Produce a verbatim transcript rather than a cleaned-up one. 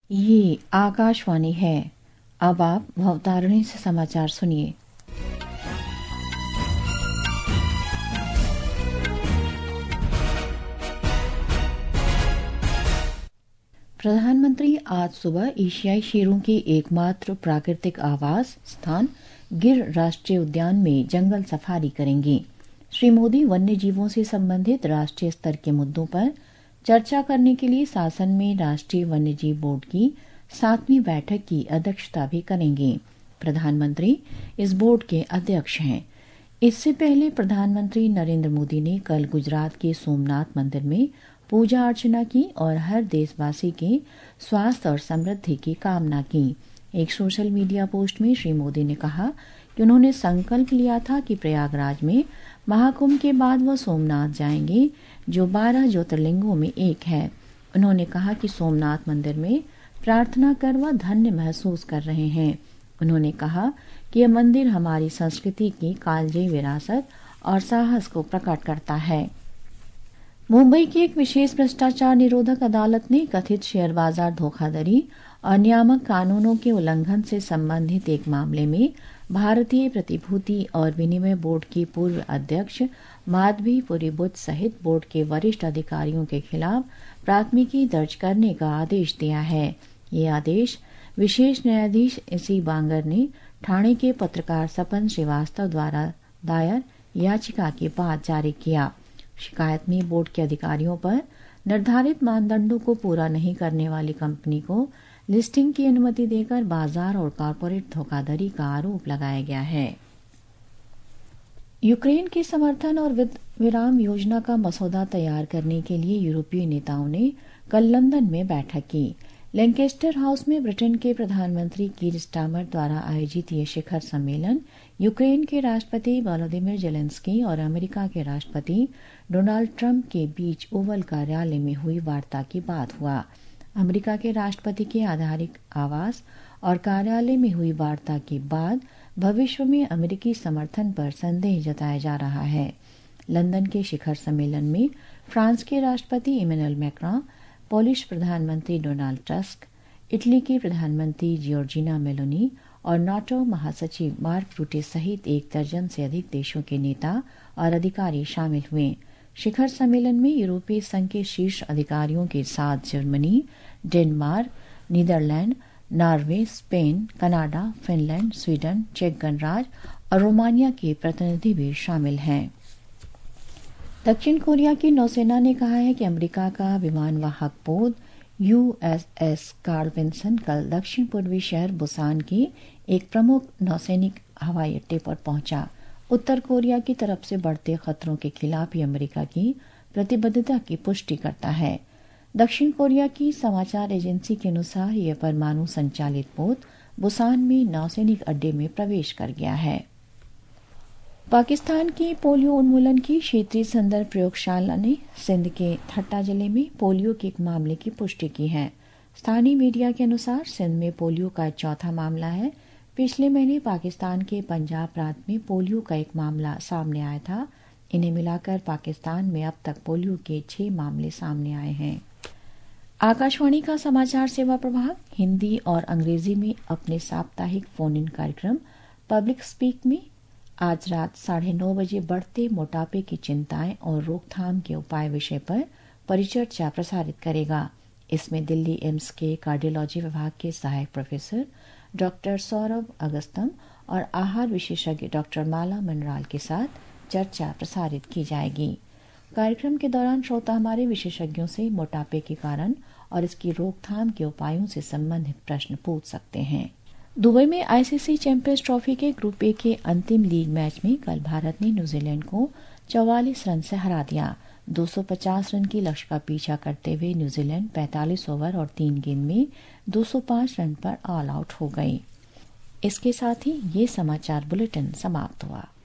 ये आकाशवाणी है। अब आप भवतारिणी से समाचार सुनिए। प्रधानमंत्री आज सुबह एशियाई शेरों के एकमात्र प्राकृतिक आवास स्थान गिर राष्ट्रीय उद्यान में जंगल सफारी करेंगे। श्री मोदी वन्य जीवों से संबंधित राष्ट्रीय स्तर के मुद्दों पर चर्चा करने के लिए शासन में राष्ट्रीय वन्यजीव बोर्ड की सातवीं बैठक की अध्यक्षता भी करेंगे। प्रधानमंत्री इस बोर्ड के अध्यक्ष हैं। इससे पहले प्रधानमंत्री नरेंद्र मोदी ने कल गुजरात के सोमनाथ मंदिर में पूजा अर्चना की और हर देशवासी के स्वास्थ्य और समृद्धि की कामना की। एक सोशल मीडिया पोस्ट में श्री मोदी ने कहा कि उन्होंने संकल्प लिया था कि प्रयागराज में महाकुंभ के बाद वह सोमनाथ जाएंगे, जो बारह ज्योतिर्लिंगों में एक है। उन्होंने कहा कि सोमनाथ मंदिर में प्रार्थना कर वह धन्य महसूस कर रहे हैं। उन्होंने कहा कि यह मंदिर हमारी संस्कृति की कालजयी विरासत और साहस को प्रकट करता है। मुंबई की एक विशेष भ्रष्टाचार निरोधक अदालत ने कथित शेयर बाजार धोखाधड़ी और नियामक कानूनों के उल्लंघन से संबंधित एक मामले में भारतीय प्रतिभूति और विनिमय बोर्ड की पूर्व अध्यक्ष माधवी पुरीबुच सहित बोर्ड के वरिष्ठ अधिकारियों के खिलाफ प्राथमिकी दर्ज करने का आदेश दिया है। ये आदेश विशेष न्यायाधीश एसी बांगर ने ठाणे के पत्रकार सपन श्रीवास्तव द्वारा दायर याचिका के बाद जारी किया। शिकायत में बोर्ड के अधिकारियों पर निर्धारित मानदंडों को पूरा नहीं करने वाली कंपनी को लिस्टिंग की अनुमति देकर बाजार और कॉरपोरेट धोखाधड़ी का आरोप लगाया गया है। यूक्रेन के समर्थन और विराम योजना का मसौदा तैयार करने के लिए यूरोपीय नेताओं ने कल लंदन में बैठक की। लैंकेस्टर हाउस में ब्रिटेन के प्रधानमंत्री कीर स्टारमर द्वारा आयोजित ये शिखर सम्मेलन यूक्रेन के राष्ट्रपति वोलोदिमीर जेलेंस्की और अमेरिका के राष्ट्रपति डोनाल्ड ट्रंप के बीच ओवल कार्यालय में हुई वार्ता के बाद हुआ। अमेरिका के राष्ट्रपति के आधिकारिक आवास और कार्यालय में हुई वार्ता के बाद भविष्य में अमेरिकी समर्थन पर संदेह जताया जा रहा है। लंदन के शिखर सम्मेलन में फ्रांस के राष्ट्रपति इमैनुअल मैक्रों, पोलिश प्रधानमंत्री डोनाल्ड टस्क, इटली की प्रधानमंत्री जियोर्जिना मेलोनी और नाटो महासचिव मार्क रूटे सहित एक दर्जन से अधिक देशों के नेता और अधिकारी शामिल हुए। शिखर सम्मेलन में यूरोपीय संघ के शीर्ष अधिकारियों के साथ Germany, Denmark, Netherlands, Norway, Spain, Canada, Finland, Sweden, चेक गणराज्य और रोमानिया के प्रतिनिधि भी शामिल हैं। दक्षिण कोरिया की नौसेना ने कहा है कि अमेरिका का विमानवाहक पोत यूएसएस कार्ल विन्सन कल दक्षिण पूर्वी शहर बुसान के एक प्रमुख नौसैनिक हवाई अड्डे पर पहुंचा। उत्तर कोरिया की तरफ से बढ़ते खतरों के खिलाफ ही अमेरिका की प्रतिबद्धता की पुष्टि करता है। दक्षिण कोरिया की समाचार एजेंसी के अनुसार यह परमाणु संचालित पोत बुसान में नौसैनिक अड्डे में प्रवेश कर गया है। पाकिस्तान की पोलियो उन्मूलन की क्षेत्रीय संदर्भ प्रयोगशाला ने सिंध के ठट्टा जिले में पोलियो के एक मामले की पुष्टि की है। स्थानीय मीडिया के अनुसार सिंध में पोलियो का चौथा मामला है। पिछले महीने पाकिस्तान के पंजाब प्रांत में पोलियो का एक मामला सामने आया था। इन्हें मिलाकर पाकिस्तान में अब तक पोलियो के छह मामले सामने आए हैं। आकाशवाणी का समाचार सेवा प्रभाग हिंदी और अंग्रेजी में अपने साप्ताहिक फोन इन कार्यक्रम पब्लिक स्पीक में आज रात साढ़े नौ बजे बढ़ते मोटापे की चिंताएं और रोकथाम के उपाय विषय पर परिचर्चा प्रसारित करेगा। इसमें दिल्ली एम्स के कार्डियोलॉजी विभाग के सहायक प्रोफेसर डॉक्टर सौरभ अगस्तम और आहार विशेषज्ञ डॉक्टर माला मनराल के साथ चर्चा प्रसारित की जाएगी। कार्यक्रम के दौरान श्रोता हमारे विशेषज्ञों से मोटापे के कारण और इसकी रोकथाम के उपायों से संबंधित प्रश्न पूछ सकते हैं। दुबई में आईसीसी चैंपियंस ट्रॉफी के ग्रुप ए के अंतिम लीग मैच में कल भारत ने न्यूजीलैंड को चौवालीस रन से हरा दिया। दो सौ पचास रन की लक्ष्य का पीछा करते हुए न्यूजीलैंड पैंतालीस ओवर और तीन गेंद में दो सौ पाँच रन पर ऑल आउट हो गई। इसके साथ ही ये समाचार बुलेटिन समाप्त हुआ।